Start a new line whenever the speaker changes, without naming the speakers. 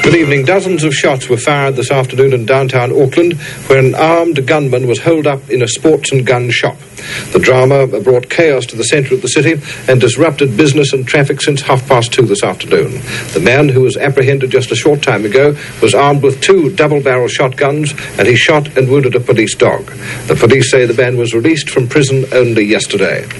Good evening. Dozens of shots were fired this afternoon in downtown Auckland, where an armed gunman was holed up in a sports and gun shop. The drama brought chaos to the centre of the city and disrupted business and traffic since 2:30 this afternoon. The man, who was apprehended just a short time ago, was armed with 2 double-barrel shotguns, and he shot and wounded a police dog. The police say the man was released from prison only yesterday.